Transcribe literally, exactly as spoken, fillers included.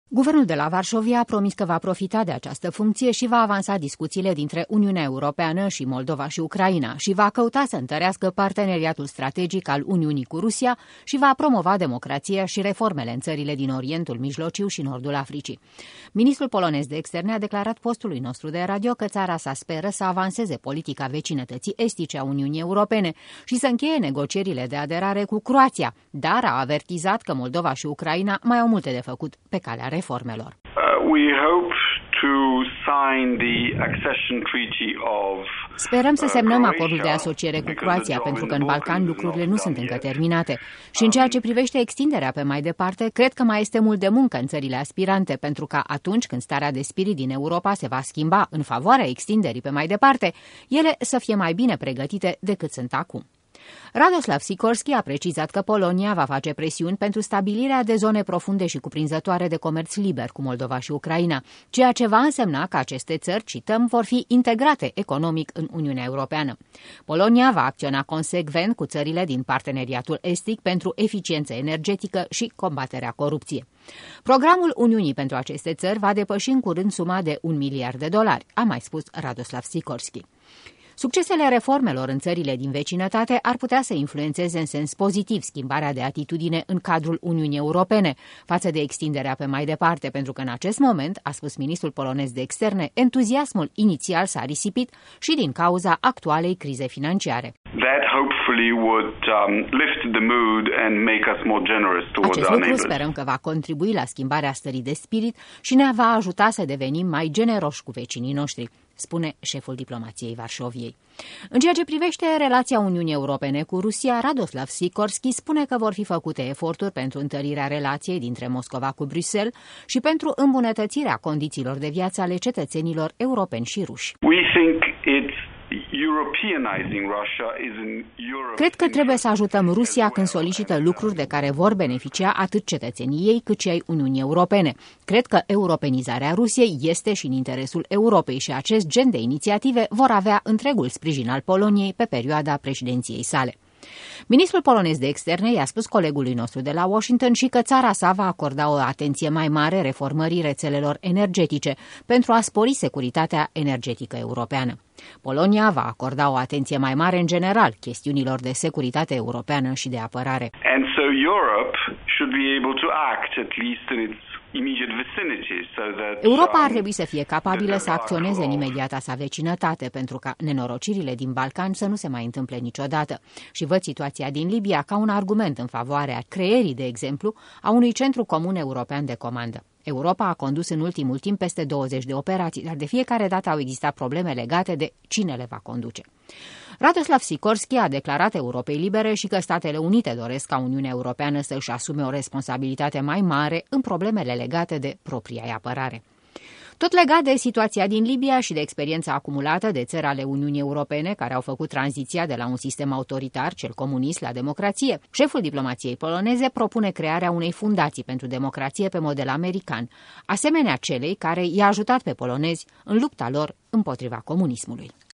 Guvernul de la Varșovia a promis că va profita de această funcție și va avansa discuțiile dintre Uniunea Europeană și Moldova și Ucraina și va căuta să întărească parteneriatul strategic al Uniunii cu Rusia și va promova democrația și reformele în țările din Orientul Mijlociu și Nordul Africii. Ministrul polonez de externe a declarat postului nostru de radio că țara sa speră să avanseze politica vecinătății estice a Uniunii Europene și să încheie negocierile de aderare cu Croația, dar a avertizat că Moldova și Ucraina mai au multe de făcut pe calea reformelor. Uh, we hope to sign the accession treaty of Sperăm să semnăm acordul de asociere cu Croația, pentru că în Balcan lucrurile nu sunt încă terminate. Și în ceea ce privește extinderea pe mai departe, cred că mai este mult de muncă în țările aspirante, pentru că atunci când starea de spirit din Europa se va schimba în favoarea extinderii pe mai departe, ele să fie mai bine pregătite decât sunt acum. Radoslav Sikorski a precizat că Polonia va face presiuni pentru stabilirea de zone profunde și cuprinzătoare de comerț liber cu Moldova și Ucraina, ceea ce va însemna că aceste țări, cităm, vor fi integrate economic în Uniunea Europeană. Polonia va acționa consecvent cu țările din parteneriatul estic pentru eficiență energetică și combaterea corupției. Programul Uniunii pentru aceste țări va depăși în curând suma de un miliard de dolari, a mai spus Radoslav Sikorski. Succesele reformelor în țările din vecinătate ar putea să influențeze în sens pozitiv schimbarea de atitudine în cadrul Uniunii Europene față de extinderea pe mai departe, pentru că în acest moment, a spus ministrul polonez de externe, entuziasmul inițial s-a risipit și din cauza actualei crize financiare. That hopefully would um, lift the mood and make us more generous towards Acest our lucru neighbors. sperăm că va contribui la schimbarea stării de spirit și ne va ajuta să devenim mai generoși cu vecinii noștri, spune șeful diplomației Varșoviei. În ceea ce privește relația Uniunii Europene cu Rusia, Radoslav Sikorski spune că vor fi făcute eforturi pentru întărirea relației dintre Moscova cu Bruxelles și pentru îmbunătățirea condițiilor de viață ale cetățenilor europeni și ruși. We think it's Europeanizing Russia is in Europe. Cred că trebuie să ajutăm Rusia când solicită lucruri de care vor beneficia atât cetățenii ei cât și ai Uniunii Europene. Cred că europenizarea Rusiei este și în interesul Europei și acest gen de inițiative vor avea întregul sprijin al Poloniei pe perioada președinției sale. Ministrul polonez de externe i-a spus colegului nostru de la Washington și că țara sa va acorda o atenție mai mare reformării rețelelor energetice pentru a spori securitatea energetică europeană. Polonia va acorda o atenție mai mare în general chestiunilor de securitate europeană și de apărare. And so Europe should be able to act at least in its immediate vicinity so that Europa ar trebui să fie capabilă să acționeze în imediata sa vecinătate pentru ca nenorocirile din Balcan să nu se mai întâmple niciodată. Și văd situația din Libia ca un argument în favoarea creierii, de exemplu, a unui centru comun european de comandă. Europa a condus în ultimul timp peste douăzeci de operații, dar de fiecare dată au existat probleme legate de cine le va conduce. Radoslav Sikorski a declarat Europei Libere și că Statele Unite doresc ca Uniunea Europeană să își asume o responsabilitate mai mare în problemele legate de propria apărare. Tot legat de situația din Libia și de experiența acumulată de țări ale Uniunii Europene care au făcut tranziția de la un sistem autoritar, cel comunist, la democrație, șeful diplomației poloneze propune crearea unei fundații pentru democrație pe model american, asemenea celei care i-a ajutat pe polonezi în lupta lor împotriva comunismului.